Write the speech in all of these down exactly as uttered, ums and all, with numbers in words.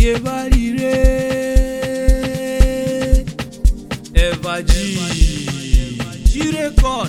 Yebarire Eva G G record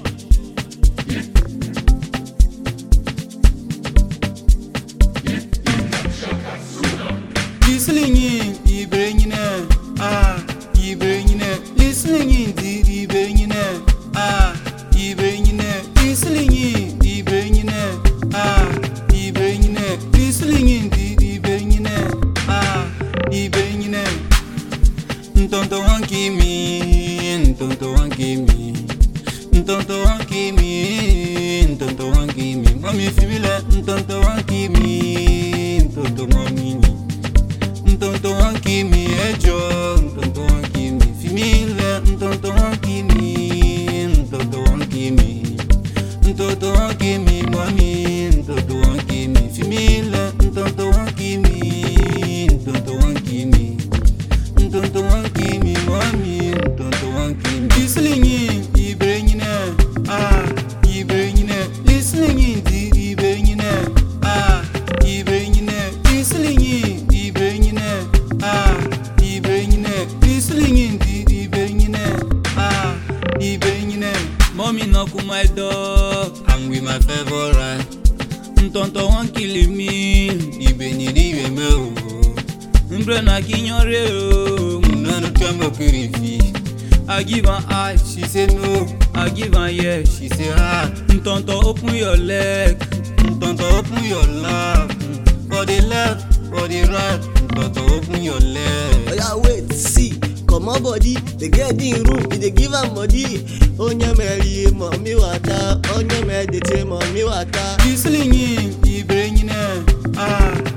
Listening Ibrahim ah Ibrahim listening di Ibrahim ah Ibrahim listening Ibrahim ah Ibrahim listening di Ibrahim ah Ibrahim Ntonto wanki mi Ntonto wanki mi Ntonto wanki mi Ntonto wanki mi Mami fibile Ntonto wanki mi Ntonto mami Ntonto wanki mi ejo Ntonto wanki mi fibile Ntonto wanki mi Ntonto wanki mi Ntonto wanki mi mami Ntonto wanki mi fibile Ntonto wanki mi Ntonto wanki mi Ntonto wanki mi mami Ntonto wanki mi Listening Ibrahim ah Ibrahim listening di Ibrahim ah Ibrahim listening Ibrahim ah Ibrahim listening di Ibrahim ah Ibrahim Mommy knock on my door I'm with my favorite Ntonto wanki leave me Ibrahim leave me Mbre na kinyore o Mnano twamba kurifi I give her eye, she say no I give her yeah, she say ah Ntonto open your leg Ntonto open your love For the left, for the right Ntonto open your leg Oh yeah, wait, see Come on body, they get in room They give her body Onye meri, mommy wata Onye medite, mommy wata Listening Ibrahim ah